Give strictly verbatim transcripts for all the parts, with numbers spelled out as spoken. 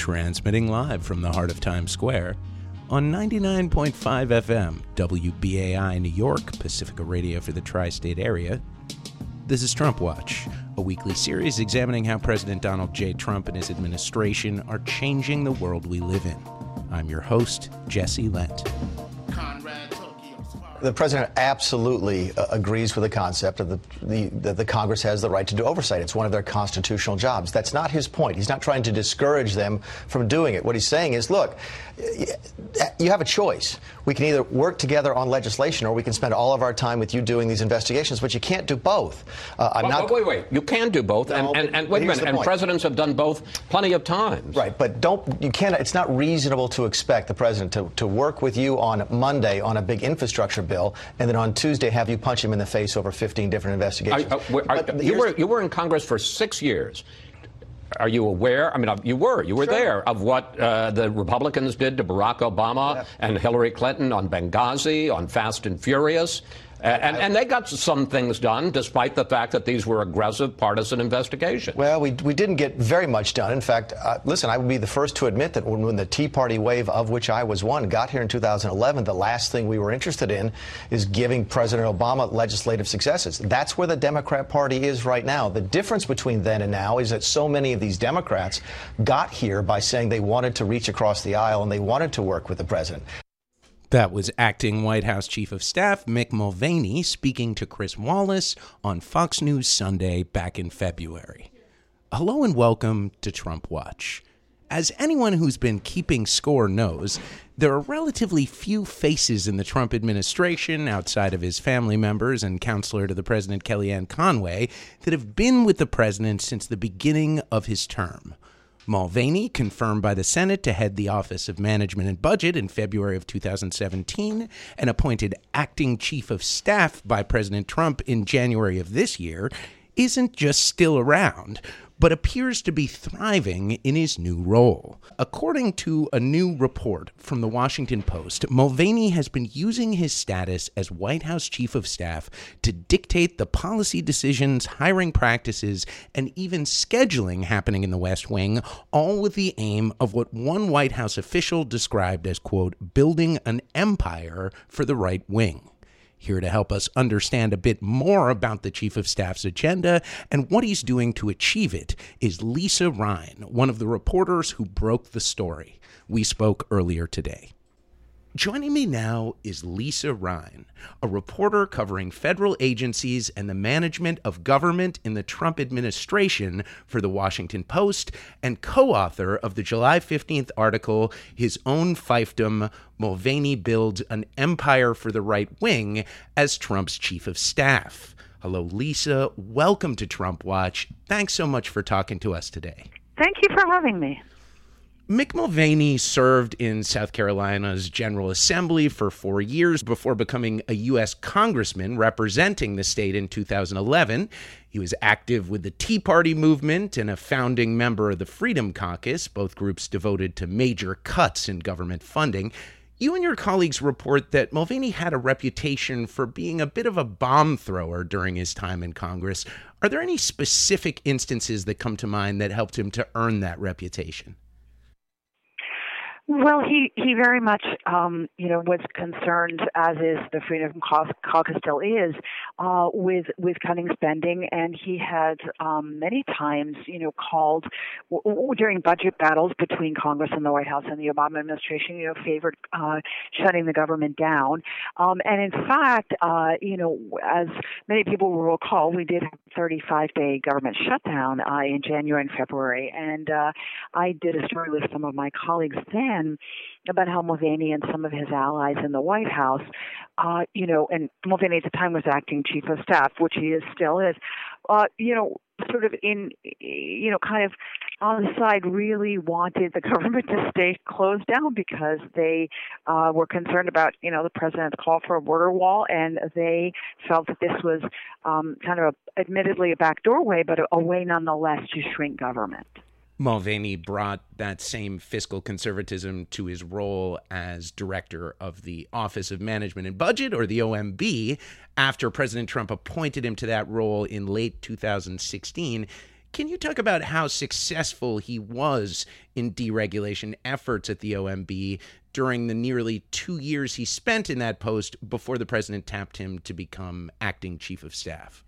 transmitting live from the heart of Times Square on ninety-nine point five F M, W B A I New York, Pacifica Radio for the tri-state area. This is Trump Watch, a weekly series examining how President Donald J. Trump and his administration are changing the world we live in. I'm your host, Jesse Lent. The president absolutely uh, agrees with the concept of the, the, that the Congress has the right to do oversight. It's one of their constitutional jobs. That's not his point. He's not trying to discourage them from doing it. What he's saying is, look, you have a choice. We can either work together on legislation or we can spend all of our time with you doing these investigations, but you can't do both. Uh, I'm well, not. Wait, wait, you can do both. No, and, and, and wait a minute. And presidents have done both plenty of times. Right, but don't you can't. It's not reasonable to expect the president to, to work with you on Monday on a big infrastructure bill, and then on Tuesday have you punch him in the face over fifteen different investigations. Are, are, are, you were you were in Congress for six years. Are you aware? I mean, you were. You were sure. there of what uh, the Republicans did to Barack Obama yeah. and Hillary Clinton on Benghazi, on Fast and Furious. Uh, and, and they got some things done, despite the fact that these were aggressive partisan investigations. Well, we we didn't get very much done. In fact, uh, listen, I would be the first to admit that when, when the Tea Party wave, of which I was one, got here in two thousand eleven, the last thing we were interested in is giving President Obama legislative successes. That's where the Democrat Party is right now. The difference between then and now is that so many of these Democrats got here by saying they wanted to reach across the aisle and they wanted to work with the president. That was acting White House Chief of Staff Mick Mulvaney speaking to Chris Wallace on Fox News Sunday back in February. Hello and welcome to Trump Watch. As anyone who's been keeping score knows, there are relatively few faces in the Trump administration, outside of his family members and counselor to the president Kellyanne Conway, that have been with the president since the beginning of his term. Mulvaney, confirmed by the Senate to head the Office of Management and Budget in February of two thousand seventeen and appointed acting chief of staff by President Trump in January of this year, isn't just still around, but appears to be thriving in his new role. According to a new report from the Washington Post, Mulvaney has been using his status as White House Chief of Staff to dictate the policy decisions, hiring practices, and even scheduling happening in the West Wing, all with the aim of what one White House official described as, quote, building an empire for the right wing. Here to help us understand a bit more about the Chief of Staff's agenda and what he's doing to achieve it is Lisa Ryan, one of the reporters who broke the story. We spoke earlier today. Joining me now is Lisa Ryan, a reporter covering federal agencies and the management of government in the Trump administration for the Washington Post and co-author of the July fifteenth article, His Own Fiefdom, Mulvaney Builds an Empire for the Right Wing as Trump's Chief of Staff. Hello, Lisa. Welcome to Trump Watch. Thanks so much for talking to us today. Thank you for having me. Mick Mulvaney served in South Carolina's General Assembly for four years before becoming a U S congressman representing the state in two thousand eleven. He was active with the Tea Party movement and a founding member of the Freedom Caucus, both groups devoted to major cuts in government funding. You and your colleagues report that Mulvaney had a reputation for being a bit of a bomb thrower during his time in Congress. Are there any specific instances that come to mind that helped him to earn that reputation? Well, he, he very much, um, you know, was concerned, as is the Freedom Caucus still is, uh, with with cutting spending, and he had um, many times, you know, called w- w- during budget battles between Congress and the White House and the Obama administration, you know, favored uh, shutting the government down. Um, and in fact, uh, you know, as many people will recall, we did have a thirty-five day government shutdown uh, in January and February, and uh, I did a story with some of my colleagues then about how Mulvaney and some of his allies in the White House, uh, you know, and Mulvaney at the time was acting chief of staff, which he is still is, uh, you know, sort of in, you know, kind of on the side really wanted the government to stay closed down because they uh, were concerned about, you know, the president's call for a border wall, and they felt that this was um, kind of a, admittedly a backdoor way, but a, a way nonetheless to shrink government. Mulvaney brought that same fiscal conservatism to his role as director of the Office of Management and Budget, or the O M B, after President Trump appointed him to that role in late two thousand sixteen. Can you talk about how successful he was in deregulation efforts at the O M B during the nearly two years he spent in that post before the president tapped him to become acting chief of staff?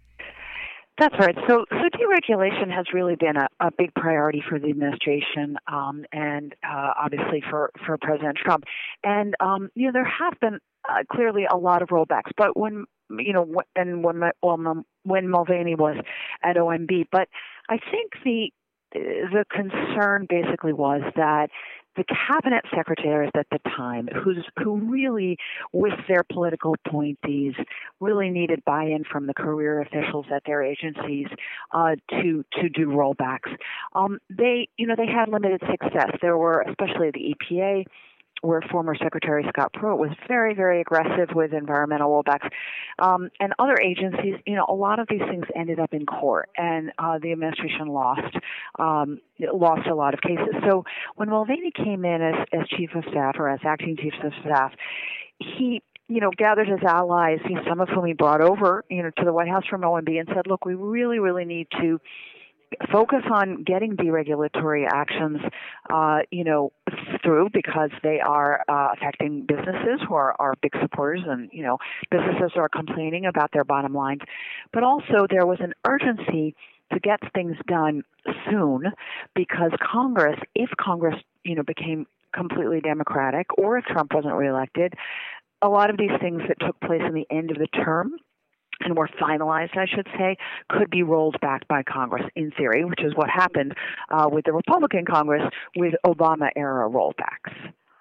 That's right. So, so deregulation has really been a, a big priority for the administration, um, and uh, obviously for, for President Trump. And um, you know, there have been uh, clearly a lot of rollbacks. But when you know, and when well, when Mulvaney was at O M B, but I think the the concern basically was that the cabinet secretaries at the time, who's, who really, with their political appointees, really needed buy-in from the career officials at their agencies uh, to to do rollbacks. Um, they, you know, they had limited success. There were, especially the E P A, where former Secretary Scott Pruitt was very, very aggressive with environmental rollbacks. Um, and other agencies, you know, a lot of these things ended up in court, and uh, the administration lost um, lost a lot of cases. So when Mulvaney came in as, as chief of staff or as acting chief of staff, he you know, gathered his allies, you know, some of whom he brought over, you know, to the White House from O M B and said, look, we really, really need to focus on getting deregulatory actions, uh, you know, through because they are uh, affecting businesses who are, are big supporters, and you know, businesses are complaining about their bottom lines. But also, there was an urgency to get things done soon because Congress, if Congress, you know, became completely Democratic, or if Trump wasn't reelected, a lot of these things that took place in the end of the term and were finalized, I should say, could be rolled back by Congress in theory, which is what happened uh, with the Republican Congress with Obama-era rollbacks.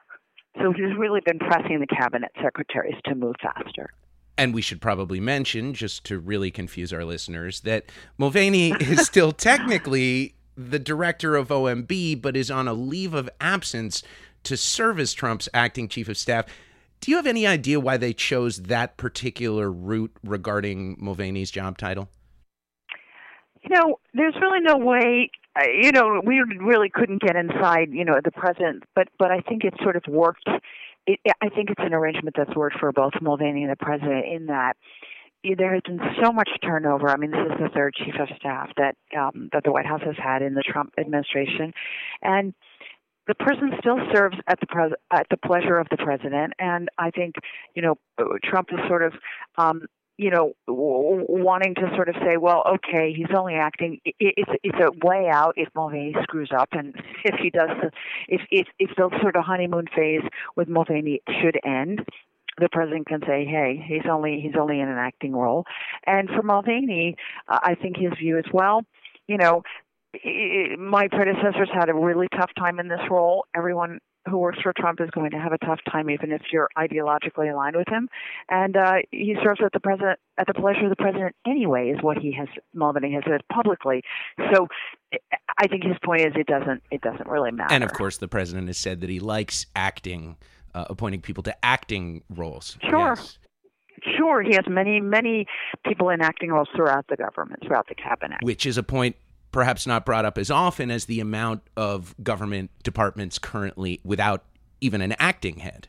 So he's really been pressing the cabinet secretaries to move faster. And we should probably mention, just to really confuse our listeners, that Mulvaney is still technically the director of O M B, but is on a leave of absence to serve as Trump's acting chief of staff. Do you have any idea why they chose that particular route regarding Mulvaney's job title? You know, there's really no way, uh, you know, we really couldn't get inside, you know, the president, but, but I think it sort of worked. It, I think it's an arrangement that's worked for both Mulvaney and the president in that there has been so much turnover. I mean, this is the third chief of staff that um, that the White House has had in the Trump administration. And the person still serves at the pres- at the pleasure of the president, and I think, you know, Trump is sort of, um, you know, w- wanting to sort of say, well, okay, he's only acting. It, it's it's a way out if Mulvaney screws up, and if he does, if if if the sort of honeymoon phase with Mulvaney should end, the president can say, hey, he's only he's only in an acting role, and for Mulvaney, uh, I think his view is, well, you know, my predecessors had a really tough time in this role. Everyone who works for Trump is going to have a tough time, even if you're ideologically aligned with him. And uh, he serves at the president at the pleasure of the president anyway, is what he has Mulvaney has said publicly. So I think his point is it doesn't it doesn't really matter. And of course, the president has said that he likes acting, uh, appointing people to acting roles. Sure. Yes. Sure, he has many, many people in acting roles throughout the government, throughout the cabinet. Which is a point perhaps not brought up as often as the amount of government departments currently without even an acting head.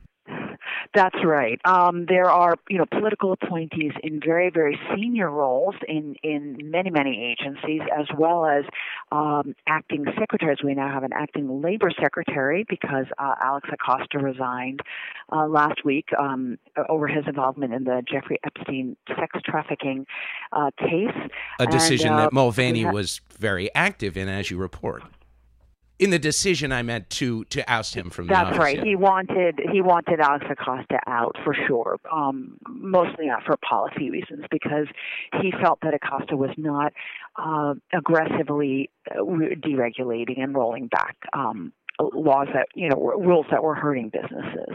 That's right. Um, there are, you know, political appointees in very, very senior roles in, in many, many agencies, as well as um, acting secretaries. We now have an acting labor secretary because uh, Alex Acosta resigned uh, last week um, over his involvement in the Jeffrey Epstein sex trafficking uh, case. A decision and, uh, that Mulvaney ha- was very active in, as you report. In the decision, I meant to to oust him from the That's office. right. Yeah. He wanted he wanted Alex Acosta out for sure, um, mostly not for policy reasons, because he felt that Acosta was not uh, aggressively deregulating and rolling back um, laws that you know rules that were hurting businesses.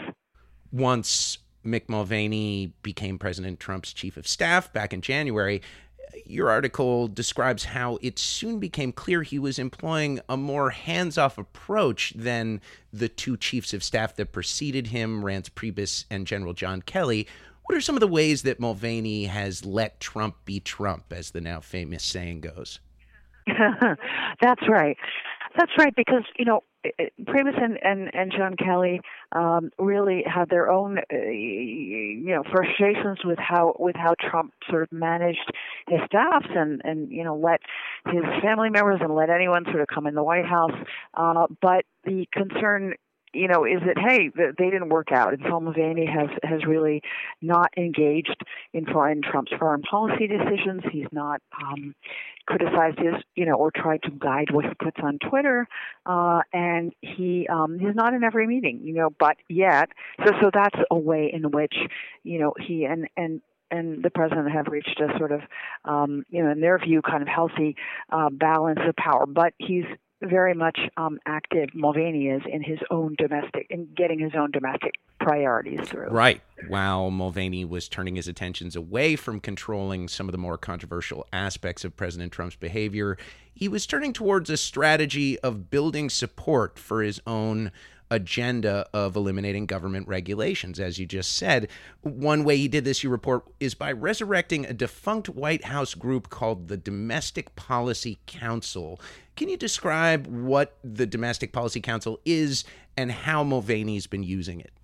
Once Mick Mulvaney became President Trump's chief of staff back in January, your article describes how it soon became clear he was employing a more hands-off approach than the two chiefs of staff that preceded him, Reince Priebus and General John Kelly. What are some of the ways that Mulvaney has let Trump be Trump, as the now famous saying goes? That's right. That's right, because, you know, Priebus and, and, and John Kelly um, really had their own, uh, you know, frustrations with how with how Trump sort of managed his staffs and, and you know let his family members and let anyone sort of come in the White House. Uh, but the concern, you know, is that, hey, they didn't work out. And Paul Mulvaney has, has really not engaged in foreign Trump's foreign policy decisions. He's not um, criticized his, you know, or tried to guide what he puts on Twitter. Uh, and he um, he's not in every meeting, you know, but yet, so so that's a way in which, you know, he and, and and the president have reached a sort of, um, you know, in their view, kind of healthy uh, balance of power. But he's very much um, active, Mulvaney is, in his own domestic, in getting his own domestic priorities through. Right. While Mulvaney was turning his attentions away from controlling some of the more controversial aspects of President Trump's behavior, he was turning towards a strategy of building support for his own agenda of eliminating government regulations. As you just said, one way he did this, you report, is by resurrecting a defunct White House group called the Domestic Policy Council. Can you describe what the Domestic Policy Council is and how Mulvaney's been using it?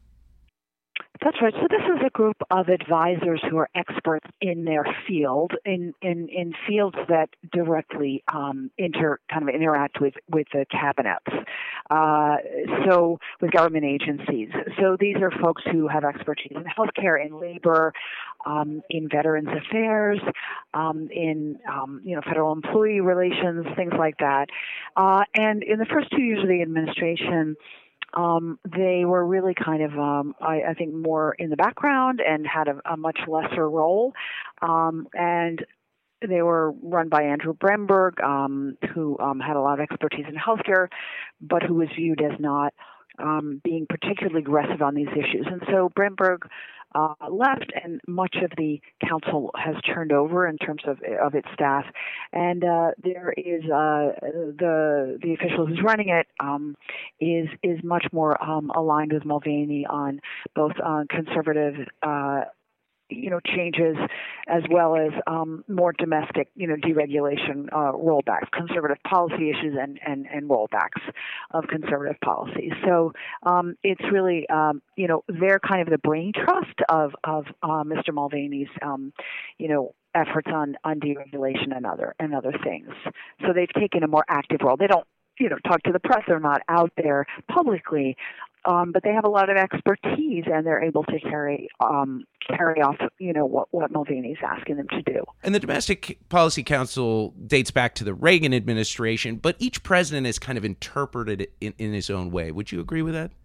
That's right. So this is a group of advisors who are experts in their field, in in, in fields that directly um, inter kind of interact with, with the cabinets. Uh, so with government agencies. So these are folks who have expertise in healthcare, in labor, um, in veterans affairs, um, in um, you know federal employee relations, things like that. Uh, and in the first two years of the administration, Um, they were really kind of, um, I, I think, more in the background and had a, a much lesser role. Um, and they were run by Andrew Bremberg, um, who um, had a lot of expertise in healthcare, but who was viewed as not um, being particularly aggressive on these issues. And so Bremberg uh, left, and much of the council has turned over in terms of of its staff. And uh, there is uh, the the official who's running it um, is is much more um, aligned with Mulvaney on both uh, conservative Uh, you know, changes as well as um, more domestic, you know, deregulation uh, rollbacks, conservative policy issues and, and, and rollbacks of conservative policies. So um, it's really, um, you know, they're kind of the brain trust of, of uh, Mister Mulvaney's, um, you know, efforts on, on deregulation and other and other things. So they've taken a more active role. They don't, you know, talk to the press. They're not out there publicly. Um, but they have a lot of expertise, and they're able to carry um, carry off, you know, what, what Mulvaney's asking them to do. And the Domestic Policy Council dates back to the Reagan administration, but each president has kind of interpreted it in, in his own way. Would you agree with that?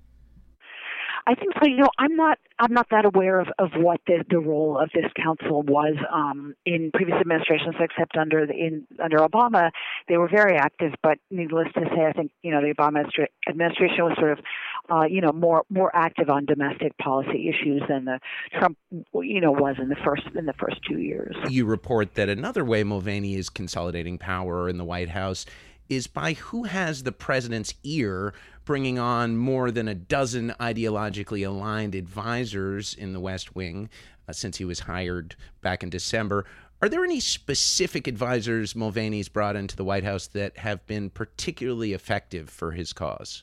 I think so. You know, I'm not I'm not that aware of, of what the, the role of this council was um, in previous administrations, except under the, in under Obama. They were very active, but needless to say, I think you know the Obama administration was sort of uh, you know more more active on domestic policy issues than the Trump you know was in the first in the first two years. You report that another way Mulvaney is consolidating power in the White House is by who has the president's ear, bringing on more than a dozen ideologically aligned advisors in the West Wing uh, since he was hired back in December. Are there any specific advisors Mulvaney's brought into the White House that have been particularly effective for his cause?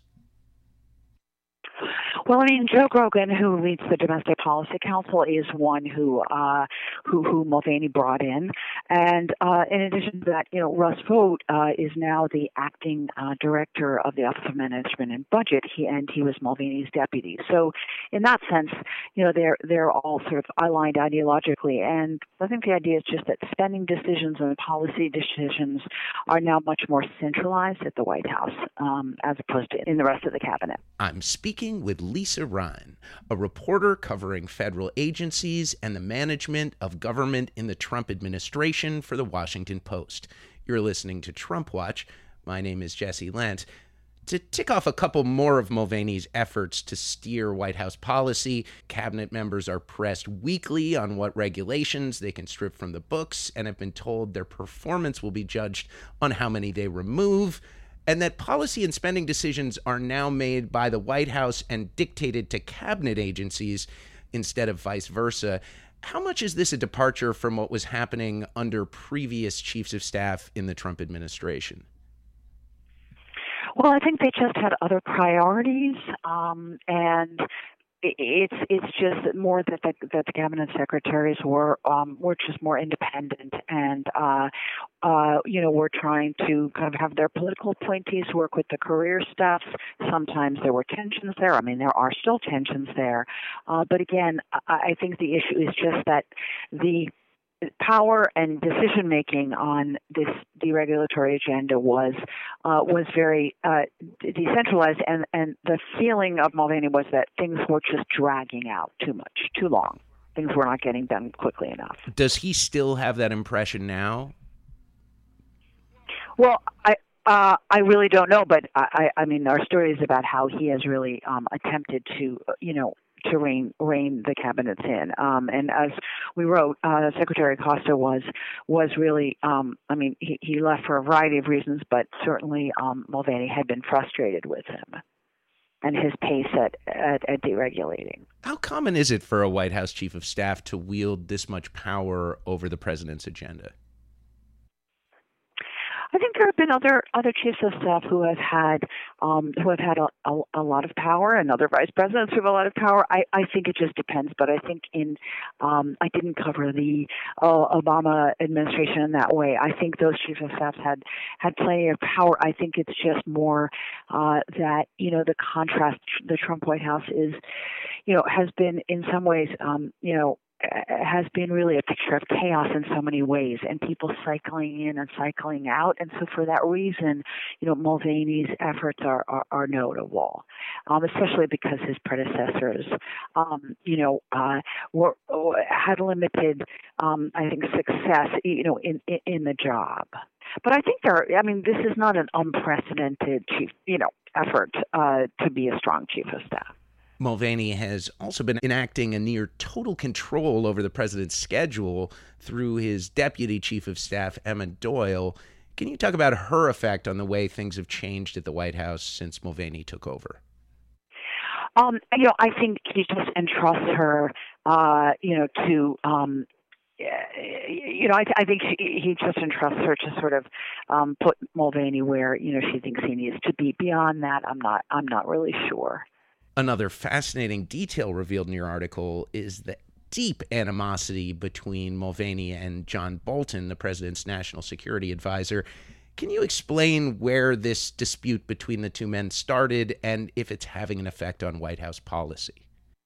Well, I mean, Joe Grogan, who leads the Domestic Policy Council, is one who uh, who, who Mulvaney brought in. And uh, in addition to that, you know, Russ Vought uh, is now the acting uh, director of the Office of Management and Budget, he, and he was Mulvaney's deputy. So in that sense, you know, they're, they're all sort of aligned ideologically. And I think the idea is just that spending decisions and policy decisions are now much more centralized at the White House um, as opposed to in the rest of the cabinet. I'm speaking with Lisa Ryan, a reporter covering federal agencies and the management of government in the Trump administration for the Washington Post. You're listening to Trump Watch. My name is Jesse Lentz. To tick off a couple more of Mulvaney's efforts to steer White House policy, cabinet members are pressed weekly on what regulations they can strip from the books and have been told their performance will be judged on how many they remove, and that policy and spending decisions are now made by the White House and dictated to cabinet agencies instead of vice versa. How much is this a departure from what was happening under previous chiefs of staff in the Trump administration? Well, I think they just had other priorities, um, and it's it's just more that the, that the cabinet secretaries were um, were just more independent, and uh, uh, you know, were trying to kind of have their political appointees work with the career staffs. Sometimes there were tensions there. I mean, there are still tensions there, uh, but again, I, I think the issue is just that the power and decision making on this deregulatory agenda was uh, was very uh, decentralized, and, and the feeling of Mulvaney was that things were just dragging out too much, too long. Things were not getting done quickly enough. Does he still have that impression now? Well, I uh, I really don't know, but I, I mean, our story is about how he has really um, attempted to, you know, to rein, rein the cabinets in. Um, and as we wrote, uh, Secretary Acosta was was really, um, I mean, he, he left for a variety of reasons, but certainly um, Mulvaney had been frustrated with him and his pace at, at, at deregulating. How common is it for a White House chief of staff to wield this much power over the president's agenda? I think there have been other other chiefs of staff who have had um, who have had a, a, a lot of power, and other vice presidents who have a lot of power. I, I think it just depends, but I think in um, I didn't cover the uh, Obama administration in that way. I think those chiefs of staff had had plenty of power. I think it's just more uh, that you know the contrast. The Trump White House is, you know, has been in some ways, um, you know. has been really a picture of chaos in so many ways, and people cycling in and cycling out. And so for that reason, you know, Mulvaney's efforts are, are, are notable, um, especially because his predecessors, um, you know, uh, were had limited, um, I think, success, you know, in, in, in the job. But I think there, I mean, this is not an unprecedented chief, you know, effort uh, to be a strong chief of staff. Mulvaney has also been enacting a near total control over the president's schedule through his deputy chief of staff, Emma Doyle. Can you talk about her effect on the way things have changed at the White House since Mulvaney took over? Um, you know, I think he just entrusts her, uh, you know, to, um, you know, I, th- I think she, he just entrusts her to sort of um, put Mulvaney where, you know, she thinks he needs to be. Beyond that, I'm not, I'm not really sure. Another fascinating detail revealed in your article is the deep animosity between Mulvaney and John Bolton, the president's national security advisor. Can you explain where this dispute between the two men started and if it's having an effect on White House policy?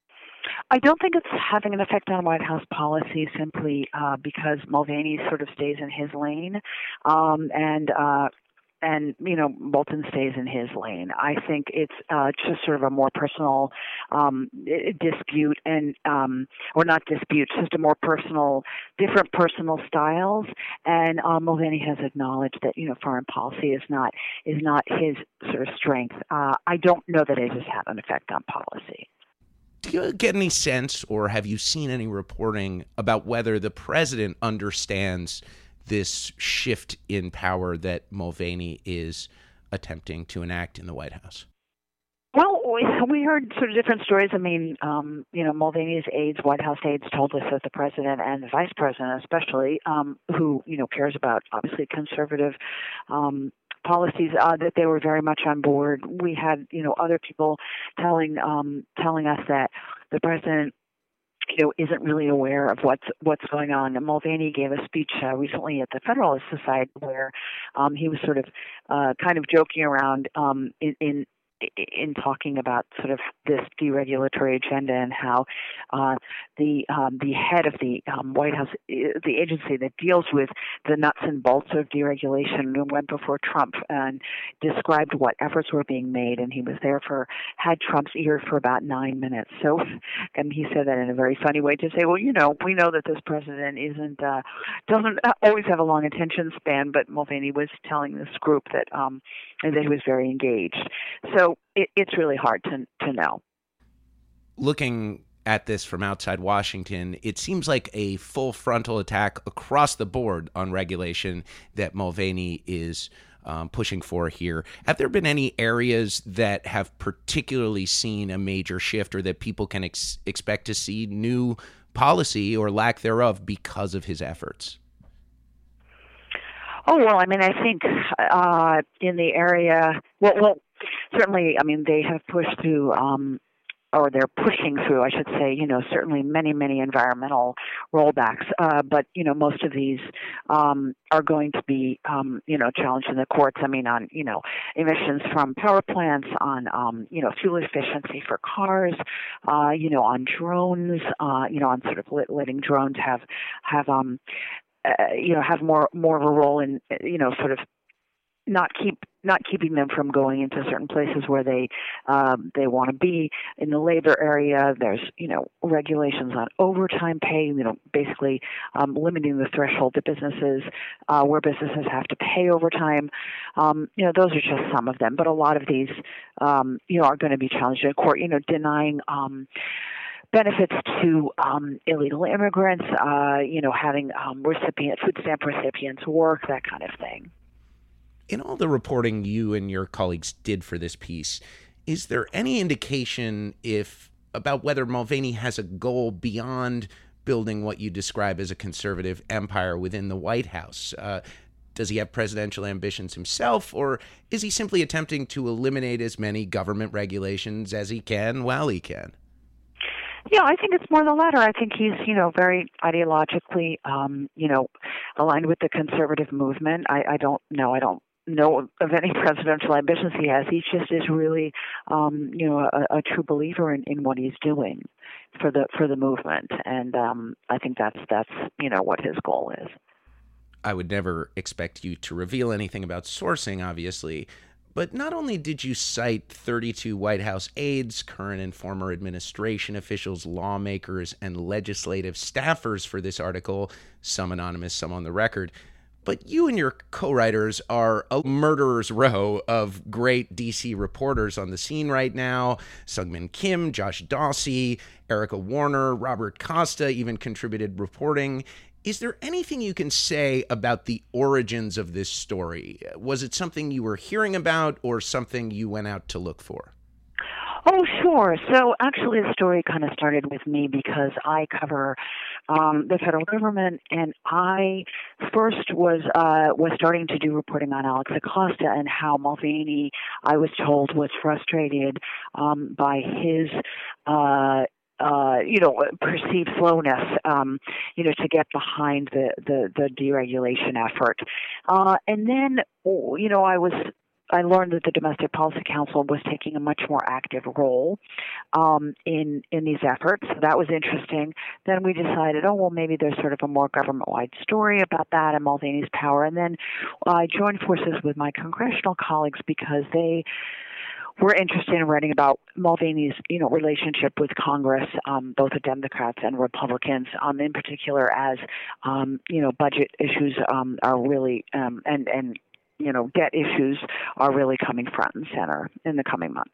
I don't think it's having an effect on White House policy simply uh, because Mulvaney sort of stays in his lane, um, and uh, and, you know, Bolton stays in his lane. I think it's uh, just sort of a more personal um, dispute and, um, or not dispute, just a more personal, different personal styles. And um, Mulvaney has acknowledged that, you know, foreign policy is not, is not his sort of strength. Uh, I don't know that it has had an effect on policy. Do you get any sense, or have you seen any reporting about whether the president understands this shift in power that Mulvaney is attempting to enact in the White House? Well, we, we heard sort of different stories. I mean, um, you know, Mulvaney's aides, White House aides, told us that the president and the vice president, especially, um, who you know cares about obviously conservative um, policies, uh, that they were very much on board. We had you know other people telling um, telling us that the president, you know, isn't really aware of what's what's going on. And Mulvaney gave a speech uh, recently at the Federalist Society where um, he was sort of uh, kind of joking around um, in, in in talking about sort of this deregulatory agenda and how uh, the um, the head of the um, White House, the agency that deals with the nuts and bolts of deregulation, went before Trump and described what efforts were being made, and he was there for had Trump's ear for about nine minutes. So, and he said that in a very funny way to say, well, you know, we know that this president isn't uh, doesn't always have a long attention span, but Mulvaney was telling this group that um, that he was very engaged. So. It, it's really hard to to know. Looking at this from outside Washington, it seems like a full frontal attack across the board on regulation that Mulvaney is um, pushing for here. Have there been any areas that have particularly seen a major shift, or that people can ex- expect to see new policy or lack thereof because of his efforts? Oh, well, I mean, I think uh, in the area, well, well, certainly, I mean, they have pushed through. Um, or they're pushing through, I should say, you know, certainly many, many environmental rollbacks. Uh, but, you know, most of these um, are going to be, um, you know, challenged in the courts. I mean, on, you know, emissions from power plants, on, um, you know, fuel efficiency for cars, uh, you know, on drones, uh, you know, on sort of letting drones have, have um, uh, you know, have more, more of a role in, you know, sort of not keep not keeping them from going into certain places where they um, they want to be. In the labor area, there's you know regulations on overtime pay. You know, basically um, limiting the threshold to businesses uh, where businesses have to pay overtime. Um, you know, those are just some of them, but a lot of these um, you know are going to be challenged in court. You know, denying. Um, benefits to um, illegal immigrants. Uh, you know, having um, recipient food stamp recipients work, that kind of thing. In all the reporting you and your colleagues did for this piece, is there any indication if about whether Mulvaney has a goal beyond building what you describe as a conservative empire within the White House? Uh, does he have presidential ambitions himself, or is he simply attempting to eliminate as many government regulations as he can while he can? Yeah, I think it's more the latter. I think he's, you know, very ideologically, um, you know, aligned with the conservative movement. I, I don't know. I don't know of any presidential ambitions he has. He just is really, um, you know, a, a true believer in, in what he's doing for the for the movement, and um, I think that's that's you know what his goal is. I would never expect you to reveal anything about sourcing, obviously, but not only did you cite thirty-two White House aides, current and former administration officials, lawmakers, and legislative staffers for this article, some anonymous, some on the record, but you and your co-writers are a murderer's row of great D C reporters on the scene right now. Sungmin Kim, Josh Dawsey, Erica Warner, Robert Costa even contributed reporting. Is there anything you can say about the origins of this story? Was it something you were hearing about or something you went out to look for? Oh, sure. So actually the story kind of started with me because I cover um, the federal government, and I first was uh, was starting to do reporting on Alex Acosta and how Mulvaney, I was told, was frustrated um, by his uh Uh, you know, perceived slowness, um, you know, to get behind the, the, the deregulation effort. Uh, and then, you know, I was, I learned that the Domestic Policy Council was taking a much more active role um, in in these efforts. So that was interesting. Then we decided, oh, well, maybe there's sort of a more government-wide story about that and Mulvaney's power. And then I joined forces with my congressional colleagues because they we're interested in writing about Mulvaney's, you know, relationship with Congress, um, both the Democrats and Republicans, um, in particular as, um, you know, budget issues um, are really, um, and, and, you know, debt issues are really coming front and center in the coming months.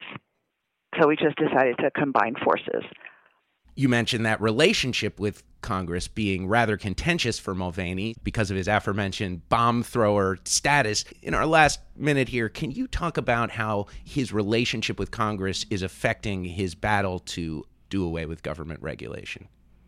So we just decided to combine forces. You mentioned that relationship with Congress being rather contentious for Mulvaney because of his aforementioned bomb thrower status. In our last minute here, can you talk about how his relationship with Congress is affecting his battle to do away with government regulation?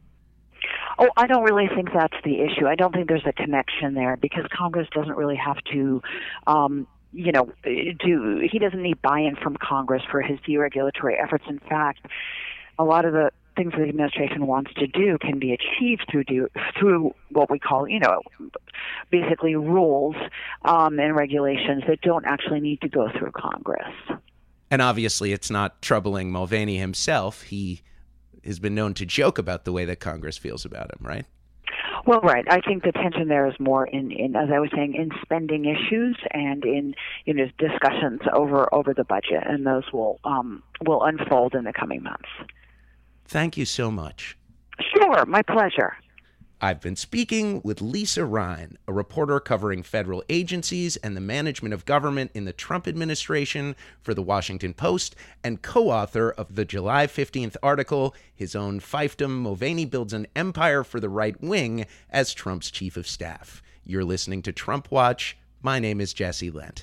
Oh, I don't really think that's the issue. I don't think there's a connection there because Congress doesn't really have to um, you know, do, he doesn't need buy-in from Congress for his deregulatory efforts. In fact, a lot of the things that the administration wants to do can be achieved through do, through what we call, you know, basically rules um, and regulations that don't actually need to go through Congress. And obviously it's not troubling Mulvaney himself. He has been known to joke about the way that Congress feels about him, right? Well, right. I think the tension there is more in, in, as I was saying, in spending issues and in, you know, discussions over, over the budget, and those will um, will unfold in the coming months. Thank you so much. Sure, my pleasure. I've been speaking with Lisa Rein, a reporter covering federal agencies and the management of government in the Trump administration for The Washington Post and co-author of the July fifteenth article, His Own Fiefdom, Mulvaney Builds an Empire for the Right Wing as Trump's Chief of Staff. You're listening to Trump Watch. My name is Jesse Lent.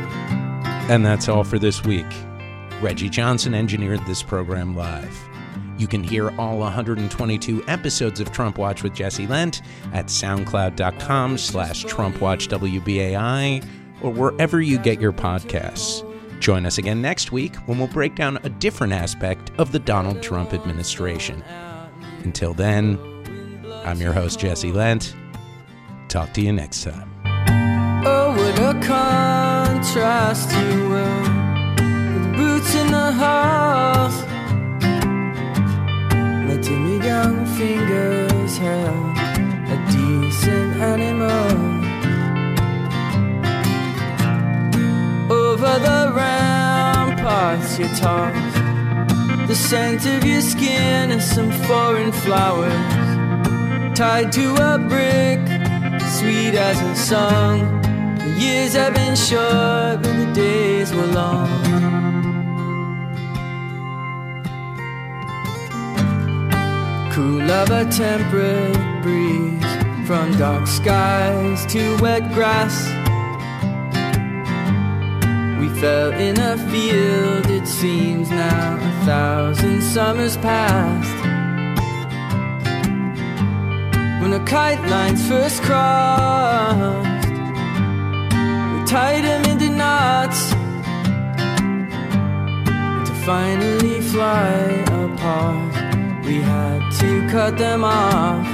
And that's all for this week. Reggie Johnson engineered this program live. You can hear all one hundred twenty-two episodes of Trump Watch with Jesse Lent at soundcloud.com slash TrumpWatchWBAI or wherever you get your podcasts. Join us again next week when we'll break down a different aspect of the Donald Trump administration. Until then, I'm your host, Jesse Lent. Talk to you next time. Oh, what a contrast you were, with boots in the halls. My timid young fingers held a decent animal. Over the ramparts you tossed the scent of your skin and some foreign flowers tied to a brick, sweet as a song. The years have been short, but the days were long. Cool of a temperate breeze, from dark skies to wet grass. We fell in a field, it seems now a thousand summers past. When the kite lines first crossed, we tied them into knots to finally fly apart. We had to cut them off.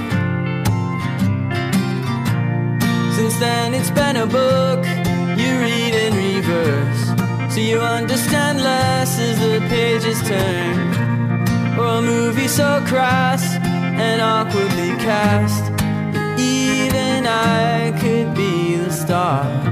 Since then it's been a book you read in reverse, so you understand less as the pages turn. Or a movie so crass and awkwardly cast that even I could be the star.